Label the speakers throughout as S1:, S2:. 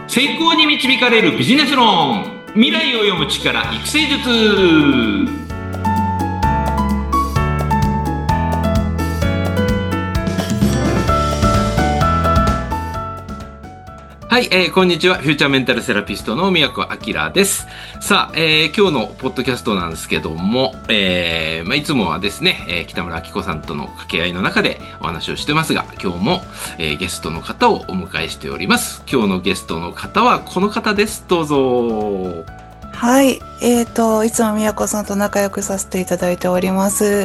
S1: 成功に導かれるビジネス論、未来を読む力、育成術。はい、こんにちは。フューチャーメンタルセラピストの宮古明です。さあ、今日のポッドキャストなんですけども、いつもはですね、北村明子さんとの掛け合いの中でお話をしてますが、今日も、ゲストの方をお迎えしております。今日のゲストの方はこの方です。どうぞ。
S2: はい。いつも宮子さんと仲良くさせていただいております。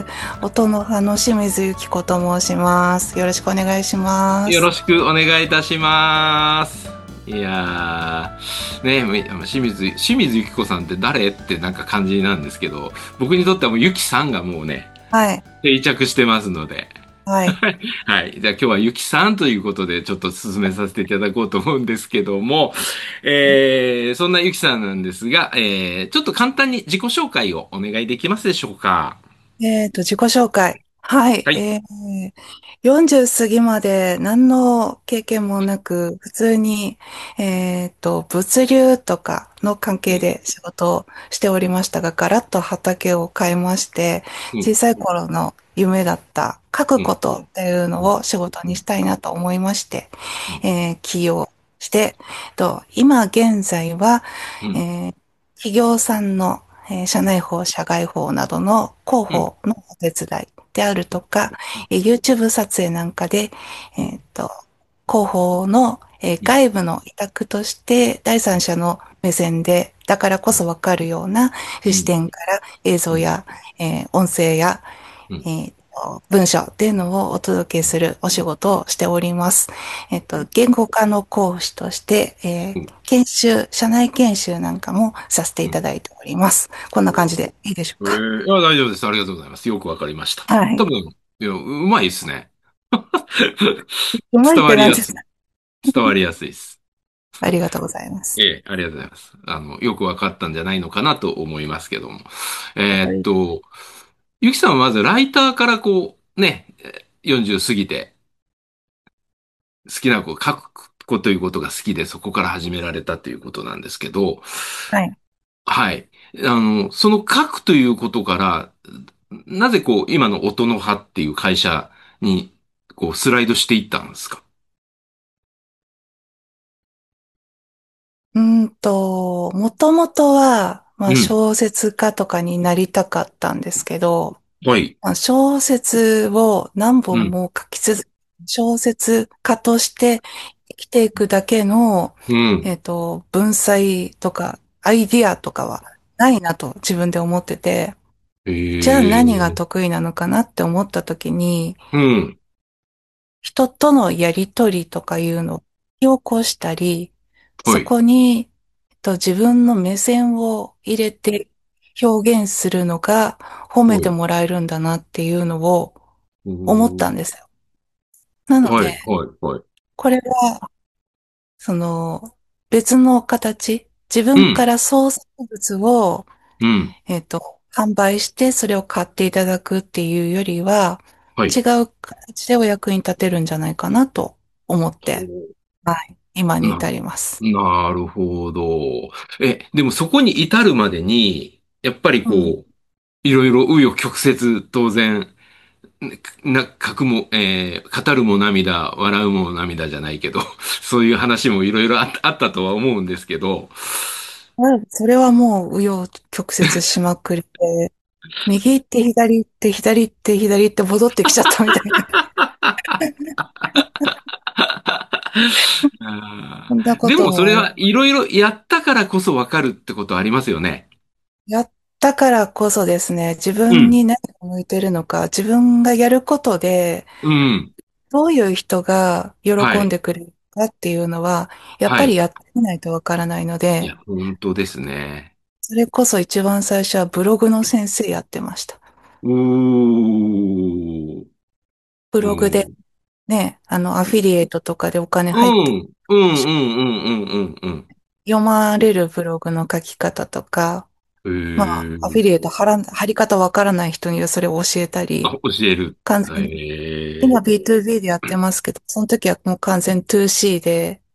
S2: 音の葉の清水由紀子と申します。よろしくお願いします。
S1: よろしくお願いいたします。いやー、ね、清水由紀子さんって誰ってなんか感じなんですけど、僕にとってはもう由紀さんがもうね、
S2: はい。
S1: 定着してますので。
S2: はい。
S1: はい。じゃあ今日は由紀さんということでちょっと進めさせていただこうと思うんですけども、そんな由紀さんなんですが、ちょっと簡単に自己紹介をお願いできますでしょうか。
S2: 自己紹介。はい。
S1: はい。
S2: 40過ぎまで何の経験もなく、普通に、物流とかの関係で仕事をしておりましたが、ガラッと畑を変えまして、
S1: うん、
S2: 小さい頃の夢だった書く
S1: うん、
S2: ことっていうのを仕事にしたいなと思いまして、
S1: うん、
S2: 起業して、今現在は、
S1: うん、
S2: えー企業さんの社内法、社外法などの広
S1: うん、
S2: 報のお手伝いであるとか、YouTube 撮影なんかで、広報の、外部の委託として第三者の目線で、だからこそわかるような視
S1: うん、
S2: 点から映
S1: うん、
S2: 像や、音声や、
S1: うん。
S2: 文章っていうのをお届けするお仕事をしております。言語化の講師として、社内研修なんかもさせていただいております。こんな感じでいいでしょうか。
S1: いや、大丈夫です。ありがとうございます。よくわかりました。
S2: はい。
S1: 多分、いや、うまいですね。
S2: うまいっ
S1: 伝わりやすい。
S2: てなんですか？
S1: 伝わりやすいです。
S2: ありがとうございます。
S1: ありがとうございます。よくわかったんじゃないのかなと思いますけども。
S2: はい。
S1: ゆきさんはまずライターからこう、ね、40過ぎて、好きなこう書くこということが好きで、そこから始められたということなんですけど、
S2: はい。
S1: はい。その書くということから、なぜこう、今の音の葉っていう会社に、こう、スライドしていったんですか？
S2: もともとは、まあ、
S1: うん。
S2: 小説家とかになりたかったんですけど、
S1: はい。
S2: まあ、小説を何
S1: うん。
S2: 本も書き続け、小説家として生きていくだけの、
S1: うん。
S2: 文才とかアイディアとかはないなと自分で思ってて、じゃあ何が
S1: ええ。
S2: 得意なのかなって思った時に、
S1: うん。
S2: 人とのやりとりとかいうのを起こしたり、そ
S1: はい。
S2: こに、自分の目線を入れて表現するのが褒め
S1: はい。
S2: てもらえるんだなっていうのを
S1: お
S2: 思ったん
S1: ー。
S2: ですよ。なので、
S1: はい。はい。はい。
S2: これは、その、別の形、自分か
S1: うん。
S2: ら創作物を、
S1: うん。
S2: 販売してそれを買っていただくっていうよりは、
S1: はい。
S2: 違う形でお役に立てるんじゃないかなと思って、はい、今に
S1: な、
S2: 至ります。
S1: なるほど。でもそこに至るまでに、やっぱり
S2: うん。
S1: こう、いろいろ紆余曲折、当然、書くも、語るも涙、笑うも涙じゃないけど、そういう話もいろいろあったとは思うんですけど、
S2: それはもう紆余曲折しまくりで、右行って左行って左行って左行って戻ってきちゃったみたいな。そんなこ
S1: でもそれ
S2: ともある。
S1: はいろいろやったからこそわかるってことありますよね。
S2: やったからこそですね、自
S1: うん、
S2: 分に何が向いてるのか、自分がやることで、
S1: うん、
S2: どういう人が喜
S1: はい、
S2: んでくれるかっていうのは、やっ
S1: はい。
S2: ぱりやってみないとわからないので、
S1: いや、本当ですね。
S2: それこそ一番最初はブログの先生やってました。
S1: おー、
S2: ブ
S1: う
S2: ログで
S1: ん、
S2: ね、アフィリエイトとかでお金
S1: う
S2: 入って
S1: ん、うん、うん、うん、うん、うん。
S2: 読まれるブログの書き方とか、
S1: へ
S2: まあ、アフィ
S1: ー。
S2: リエイト貼り方わからない人にはそれを教えた
S1: あ、
S2: り、
S1: 教える。
S2: 完全に、今
S1: へー。
S2: B2B でやってますけど、その時はもう完全 2C で、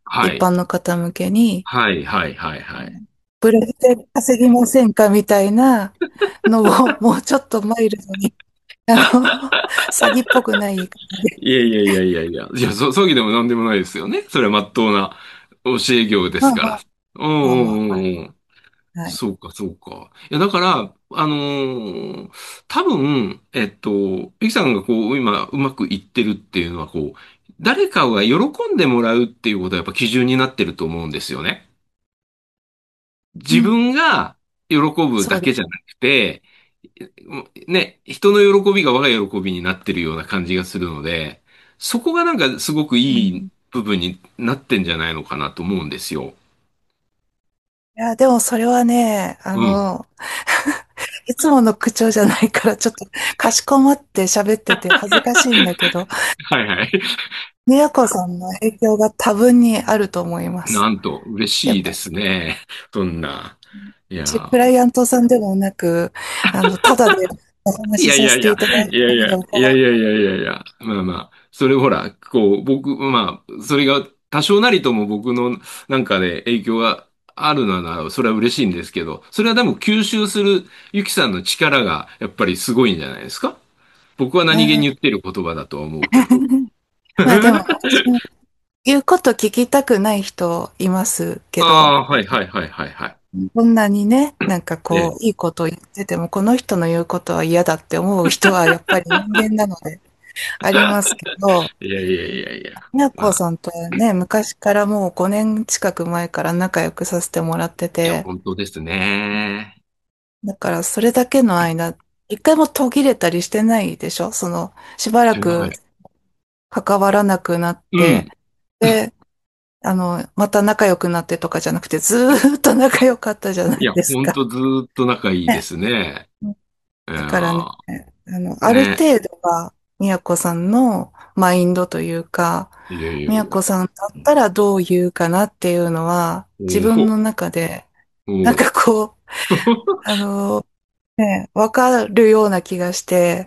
S1: はい。
S2: 一般の方向けに、
S1: はい、はい、はい、はい。
S2: ブログで稼ぎませんかみたいなのを、もうちょっとマイルドに、詐欺っぽくない言い方で。
S1: いやいやいやいやいや。いや、詐欺でも何でもないですよね。それは真っ当な教え業ですから。
S2: まあまあ、
S1: うんう
S2: まあまあ、はい。
S1: んうんうん。
S2: はい。
S1: そうか、そうか。いや、だから、多分、ゆきさんがこう、今、うまくいってるっていうのは、こう、誰かが喜んでもらうっていうことはやっぱ基準になってると思うんですよね。自
S2: うん。
S1: 分が喜ぶ
S2: そうです。
S1: だけじゃなくて、ね、人の喜びが我が喜びになってるような感じがするので、そこがなんかすごくいい
S2: うん。
S1: 部分になってんじゃないのかなと思うんですよ。
S2: いや、でもそれはね、
S1: うん。
S2: いつもの口調じゃないから、ちょっとかしこまって喋ってて恥ずかしいんだけど、
S1: はいはい。
S2: 宮子さんの影響が多分にあると思います。
S1: なんと、嬉
S2: やっぱり、
S1: しいですね。そんな。いや
S2: クライ
S1: ー、
S2: アントさんでもなく、ただでお
S1: い
S2: 話しさせて
S1: やいやいや、
S2: いただいて
S1: いやいや、
S2: るので
S1: いや
S2: 伺う。
S1: いやいやいやいや、まあまあ、それほら、こう、僕、まあ、それが多少なりとも僕のなんかで影響があるなら、それは嬉しいんですけど、それはでも吸収するゆきさんの力がやっぱりすごいんじゃないですか？僕は何気に言ってる言葉だとは思うけど。
S2: まあでも、私も言うこと聞きたくない人いますけど、
S1: ああ、はいはいはいはいはい。
S2: こんなにね、なんか
S1: ええ。
S2: こう、いいことを言ってても、この人の言うことは嫌だって思う人はやっぱり人間なのでありますけど、
S1: いやいやいやいや。
S2: みや
S1: まあ、
S2: こさんとはね、昔からもう5年近く前から仲良くさせてもらって
S1: いや、
S2: て、
S1: 本当ですね。
S2: だからそれだけの間、一回も途切れたりしてないでしょ？しばらく
S1: はい。
S2: 関わらなくなって、
S1: うん。
S2: で、また仲良くなってとかじゃなくて、ずーっと仲良かったじゃない
S1: いや、
S2: ですか。
S1: 本当ずーっと仲いいで
S2: ね。
S1: すね。い
S2: だからね、
S1: や
S2: ある
S1: ね。
S2: 程度は、みやこさんのマインドというか、
S1: いやいや
S2: みや
S1: いや。
S2: こさんだったらどう言うかなっていうのは、自
S1: おお、
S2: 分の中で、なん
S1: おお。
S2: かこう、あの、わかるような気がして、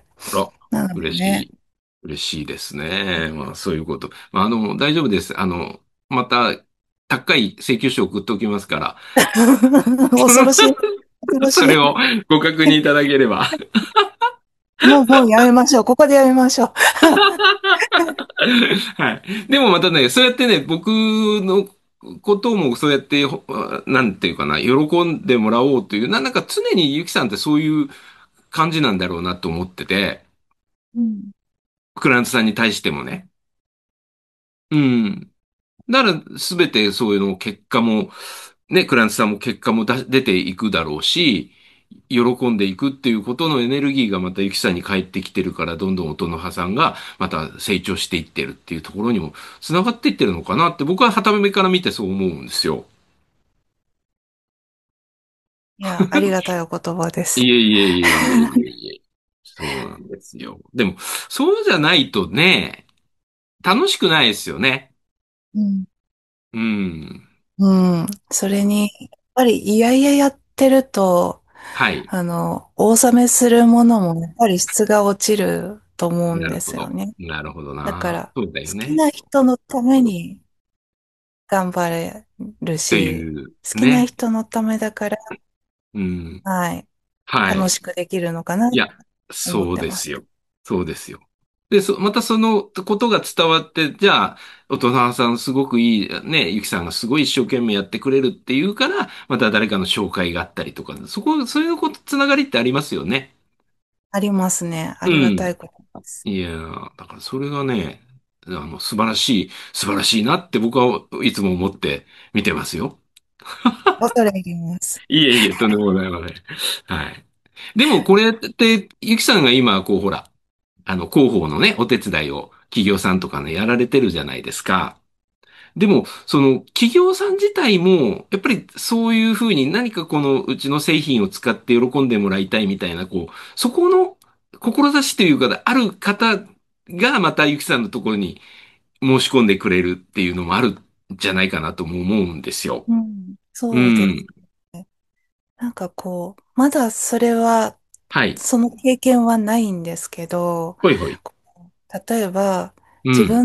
S1: あら、
S2: なのでね、
S1: 嬉しい。嬉しいですね。まあ、そういうこと。まあ、大丈夫です。また、高い請求書送っておきますから。
S2: 恐ろしい、恐ろしい。
S1: それをご確認いただければ。
S2: もうやめましょう。ここでやめましょう。
S1: はい。でもまたね、そうやってね、僕のこともそうやって、なんていうかな、喜んでもらおうという、なんか常にゆきさんってそういう感じなんだろうなと思ってて、
S2: うん。
S1: クライアントさんに対してもね。うん。だから全てそういうの結果も、ね、クライアントさんも結果も出ていくだろうし、喜んでいくっていうことのエネルギーがまたゆきさんに返ってきてるから、どんどん音の葉さんがまた成長していってるっていうところにも繋がっていってるのかなって僕は傍目から見てそう思うんですよ。
S2: いや、ありがたいお言葉です。
S1: いえいえいえいえいえいえ。そうなんですよ。でも、そうじゃないとね、楽しくないですよね。
S2: うん。
S1: うん。
S2: うん。それに、やっぱりいやいややってると、
S1: はい。
S2: お納めするものもやっぱり質が落ちると思うんで
S1: なるほど。
S2: すよね。
S1: なるほどな。
S2: だから、
S1: そうだよ
S2: 好き
S1: ね。
S2: な人のために頑張れる
S1: と
S2: し、
S1: いう
S2: 好きな
S1: ね。
S2: 人のためだから、
S1: うん。
S2: はい、
S1: はい。
S2: 楽しくできるのかなと
S1: いや、
S2: 思っ
S1: そう
S2: てます。
S1: ですよ。そうですよ。で、またそのことが伝わって、じゃあ、大人さんすごくいい、ね、ゆきさんがすごい一生懸命やってくれるっていうから、また誰かの紹介があったりとか、そういうこと、つながりってありますよね。
S2: ありますね。あ
S1: う
S2: りがた
S1: ん。
S2: いことです。
S1: いやー、だからそれがね、素晴らしいなって僕はいつも思って見てますよ。
S2: 恐れ入ります。
S1: いえいえ、とんでもございません。はい。でもこれって、ゆきさんが今、こう、ほら、広報のね、お手伝いを企業さんとかね、やられてるじゃないですか。でも、その、企業さん自体も、やっぱりそういうふうに何かこのうちの製品を使って喜んでもらいたいみたいな、こう、そこの志というか、ある方がまたゆきさんのところに申し込んでくれるっていうのもあるんじゃないかなとも思うんですよ。
S2: うん、
S1: う
S2: そうです。
S1: ん。
S2: なんかこう、まだそれは、
S1: はい。
S2: その経験はないんですけど、
S1: ほいほい。
S2: 例えば、
S1: うん。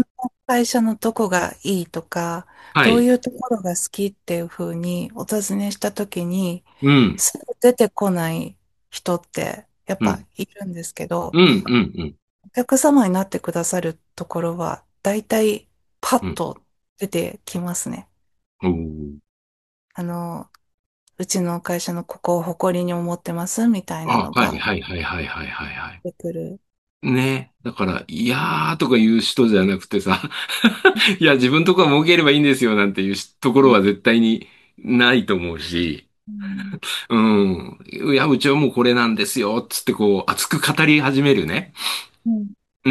S2: 会社のどこがいいとか、
S1: はい。
S2: どういうところが好きっていうふうにお尋ねしたときに、
S1: うん。
S2: すぐ出てこない人ってやっ
S1: うん。
S2: ぱいるんですけど、
S1: うん。うん。うん。
S2: お客様になってくださるところは、大体パ
S1: うん。
S2: ッと出てきますね。
S1: おー。
S2: あの、うちの会社のここを誇りに思ってますみたいな
S1: あ、はい、
S2: のが
S1: はい、はい、はい、はい、はい、はい。
S2: 出てくる。
S1: ね。だから、いやーとか言う人じゃなくてさ、いや、自分とこは儲ければいいんですよなんていうところは絶対にないと思うし、
S2: うん、
S1: うん。いや、うちはもうこれなんですよ、つってこう、熱く語り始めるね。
S2: うん、
S1: うん。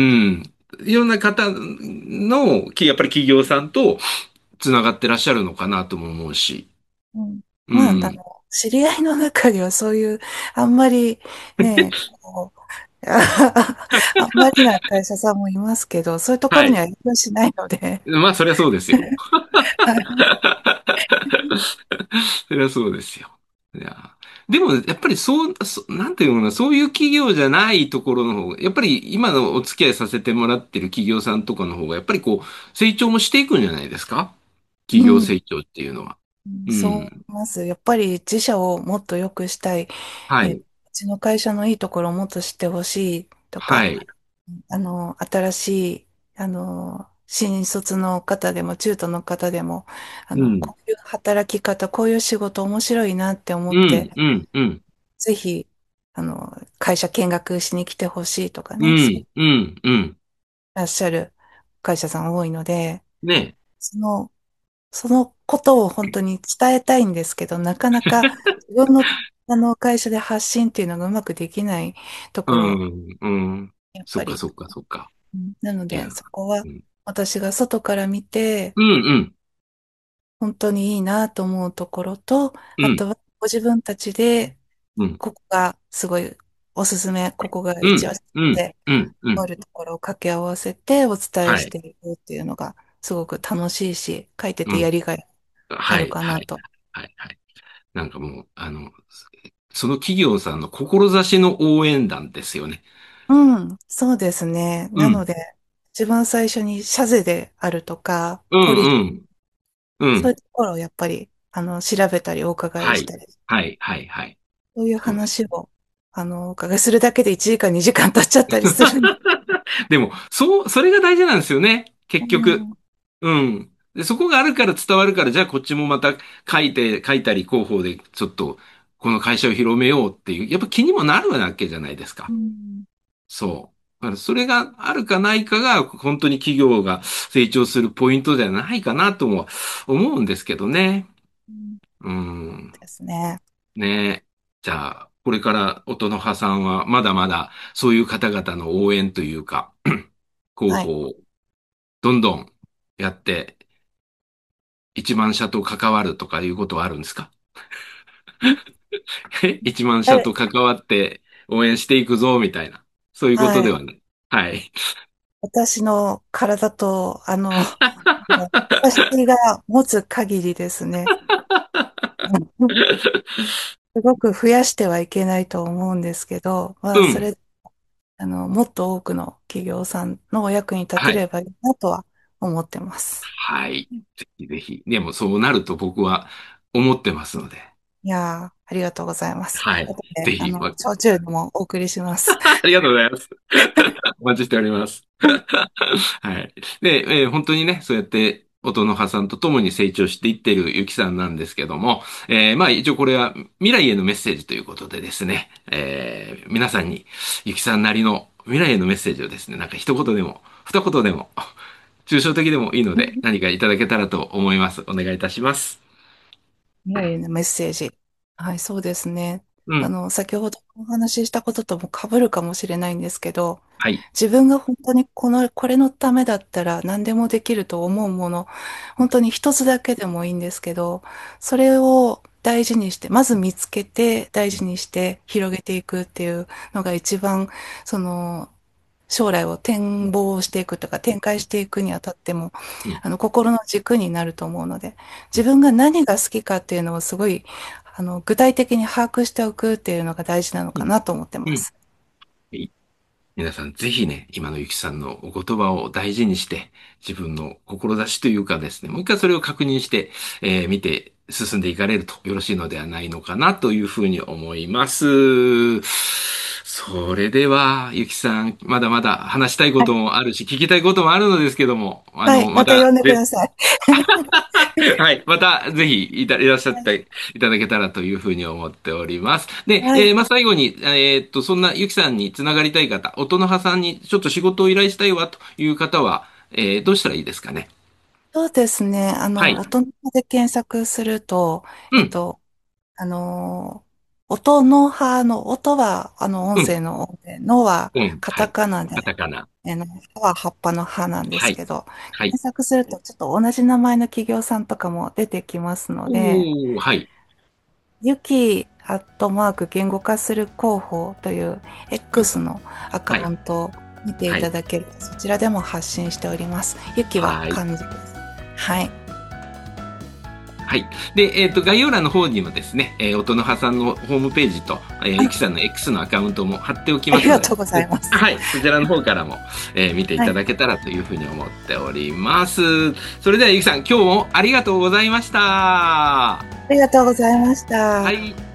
S1: いろんな方の、やっぱり企業さんとつながってらっしゃるのかなとも思うし。
S2: うん。まあ、
S1: うん。
S2: 知り合いの中にはそういう、あんまりね、こう、あんまりな会社さんもいますけど、そういうところには
S1: はい。
S2: 影響しないので、
S1: まあ、そりゃそうですよ。
S2: はい。
S1: そりゃそうですよ。いや、でも、やっぱりなんていうのかな、そういう企業じゃないところの方が、やっぱり今のお付き合いさせてもらってる企業さんとかの方が、やっぱりこう、成長もしていくんじゃないですか？企業
S2: うん、
S1: 成長っていうのは。う
S2: そう思い
S1: ん。
S2: ます。やっぱり自社をもっと良くしたい、う
S1: はい。
S2: ちの会社のいいところをもっと知ってほしいとか、
S1: はい。
S2: 新しい、新卒の方でも中途の方でも、
S1: うん。
S2: こういう働き方、こういう仕事面白いなって思っ
S1: うん、
S2: て、
S1: うん、うん。
S2: ぜひ、会社見学しに来てほしいとかね、そうい
S1: うん、うん、うん。
S2: らっしゃる会社さん多いので、
S1: ね。
S2: その、そのことを本当に伝えたいんですけど、なかなか自分の、会社で発信っていうのがうまくできないと
S1: う
S2: ころ、
S1: ん、うん。そっか、
S2: やっぱり、
S1: そっか、そっか。
S2: なので、
S1: いや、
S2: そこは
S1: うん、
S2: 私が外から見て、
S1: うん、
S2: 本当にいいなと思うところと、
S1: うん、
S2: あとはご自分たちで、
S1: うん、
S2: ここがすごいおすすめ、ここが
S1: うん、
S2: 一押し
S1: うん、
S2: で、
S1: うん、うん。
S2: あるところを掛け合わせてお伝え
S1: はい。
S2: していくっていうのがすごく楽しいし、書いて
S1: うん。
S2: てやりがいある
S1: はい、はい、
S2: かなと。
S1: はい、はい。なんかもう、その企業さんの志の応援団ですよね。
S2: うん、そうですね。
S1: うん、
S2: なので、一番最初に社税であるとか、
S1: う
S2: ポリ、
S1: ん、うん、うん。
S2: そういうところをやっぱり、調べたりお伺い
S1: はい、
S2: したり、
S1: はい、はい、はい。
S2: そういう
S1: そう
S2: 話を、お伺いするだけで1時間2時間経っちゃったりする。
S1: でも、それが大事なんですよね。
S2: う
S1: 結局。
S2: ん、
S1: うん。で、そこがあるから伝わるから、じゃあこっちもまた書いたり広報でちょっと、この会社を広めようっていう、やっぱ気にもなるわけじゃないです
S2: う
S1: か。
S2: ん、
S1: そう。だからそれがあるかないかが、本当に企業が成長するポイントじゃないかなとも思うんですけどね。
S2: うん
S1: うん。
S2: ですね。
S1: ね。じゃあ、これから音の葉さんはまだまだそういう方々の応援というか、広
S2: はい。
S1: 報をどんどんやって、一万社と関わるとかいうことはあるんですか？
S2: ん
S1: 一万社
S2: 誰
S1: と関わって応援していくぞ、みたいな。そういうこと
S2: はい。
S1: ではない。はい。
S2: 私の体と、私が持つ限りですね。うんすごく増やしてはいけないと思うんですけど、まあ、そ
S1: うん。
S2: れ、もっと多くの企業さんのお役に立て
S1: はい。
S2: ればいいなとは思ってます。
S1: はい。ぜひぜひ。でもそうなると僕は思ってますので。
S2: いやー、ありがとうございます。
S1: はい。
S2: 後で、
S1: ぜひ、
S2: 焼酎でもお送りします。
S1: ありがとうございます。お待ちしております。はい。で、本当にね、そうやって、音の葉さんと共に成長していっているゆきさんなんですけども、まあ一応これは未来へのメッセージということでですね、皆さんにゆきさんなりの未来へのメッセージをですね、なんか一言でも、二言でも、抽象的でもいいので何かいただけたらと思います。お願いいたします。
S2: 未来のメッセージ。はい、そうですね。
S1: うん。
S2: 先ほどお話ししたこととも被るかもしれないんですけど、
S1: はい。
S2: 自分が本当にこれのためだったら何でもできると思うもの、本当に一つだけでもいいんですけど、それを大事にして、まず見つけて大事にして広げていくっていうのが一番、その、将来を展望していくとか展開していくにあたっても、
S1: うん。
S2: 心の軸になると思うので、自分が何が好きかっていうのをすごい、具体的に把握しておくっていうのが大事なの
S1: うん。
S2: かなと思って
S1: うん。
S2: ます。
S1: はい。 皆さんぜひね、今のゆきさんのお言葉を大事にして、自分の志というかですね、もう一回それを確認して、見て進んでいかれるとよろしいのではないのかなというふうに思います。それでは、ゆきさん、まだまだ話したいこともあるし、聞きたいこともあるのですけども、
S2: はい、
S1: また、
S2: また呼んでください。
S1: はい。また、ぜひ、いらっしゃっていただけたらというふうに思っております。で、
S2: はい。
S1: まあ、最後に、そんなゆきさんにつながりたい方、音の葉さんにちょっと仕事を依頼したいわという方は、どうしたらいいですかね。
S2: そうですね。
S1: はい。
S2: 音で検索すると、
S1: うん、
S2: あの、音の葉の音は、音
S1: うん、
S2: 声の音で、のは
S1: うん、
S2: カタ
S1: はい。
S2: カナで、
S1: カタカナ。
S2: 葉は葉っぱの葉なんで
S1: はい。
S2: すけど、
S1: はい。
S2: 検索するとちょっと同じ名前の企業さんとかも出てきますので、
S1: おー、はい。
S2: ユキアットマーク言語化する広報という
S1: うん、
S2: X のアカ
S1: はい。
S2: ウントを見てい
S1: はい。
S2: ただけると、そちらでも発信しております。ユキは
S1: はい。
S2: 漢字です。はい。
S1: はい。で、概要欄の方にもですね、音の葉さんのホームページと、
S2: はい。
S1: ゆきさんの X のアカウントも貼っておきますので、
S2: ありがとうございます。
S1: はい。そちらの方からも、見てい
S2: はい。
S1: ただけたらというふうに思っております。それではゆきさん、今日もありがとうございました。
S2: ありがとうございました。
S1: はい。